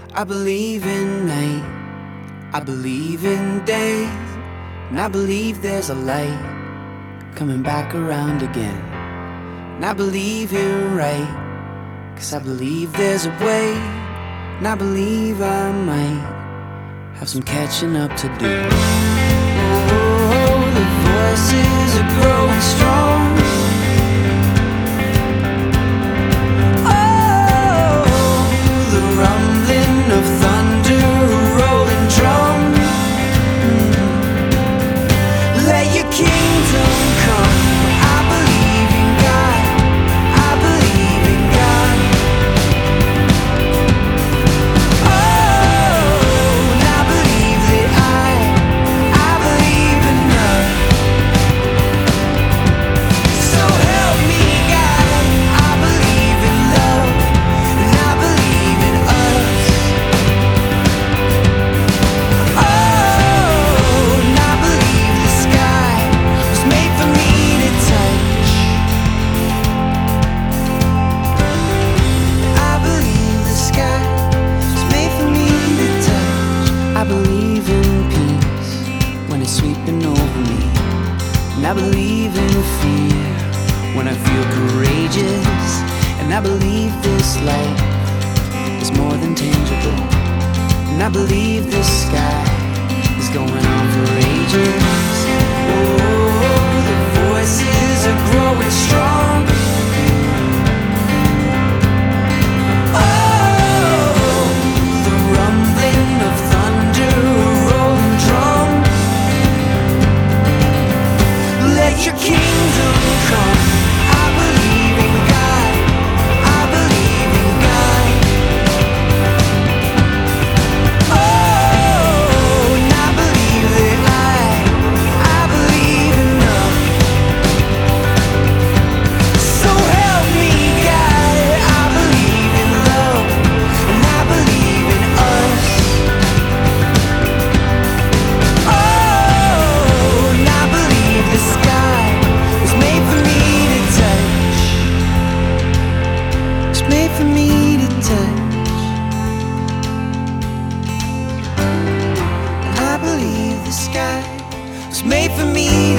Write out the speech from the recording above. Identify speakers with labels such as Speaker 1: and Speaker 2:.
Speaker 1: I believe in night, I believe in day, and I believe there's a light coming back around again. And I believe you're right, 'cause I believe there's a way, and I believe I might have some catching up to do. Oh, the voices are growing strong. Of thunder, a rolling drum. Let your kingdom come. I believe in God, I believe in God. Oh, and I believe that I believe in love. So help me God, I believe in love, and I believe in us. Sweeping over me, and I believe in fear when I feel courageous, and I believe this life is more than tangible, and I believe this sky is going on for ages. Oh, the voices are growing strong. Oh, the rumbling of thunder, a rolling drum. Let your kingdom come. I believe in God, I believe in God. Oh, and I believe that I believe in love. So help me God, I believe in love, and I believe in us. Oh, and I believe the sky was made for me to touch. It's made for me to touch. And I believe the sky was made for me